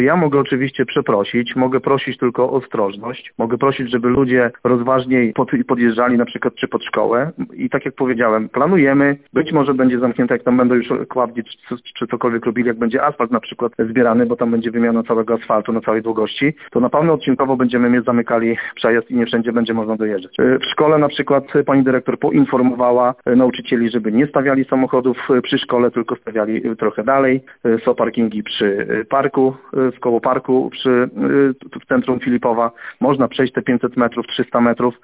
Ja mogę oczywiście przeprosić, mogę prosić tylko o ostrożność, mogę prosić, żeby ludzie rozważniej podjeżdżali na przykład pod szkołę i tak jak powiedziałem, planujemy, być może będzie zamknięte, jak tam będą już kładki czy cokolwiek robili, jak będzie asfalt na przykład zbierany, bo tam będzie wymiana całego asfaltu na całej długości, to na pewno odcinkowo będziemy zamykali przejazd i nie wszędzie będzie można dojeżdżać. W szkole na przykład pani dyrektor poinformowała nauczycieli, żeby nie stawiali samochodów przy szkole, tylko stawiali trochę dalej. Są parkingi przy parku, koło parku w centrum Filipowa. Można przejść te 500 metrów, 300 metrów.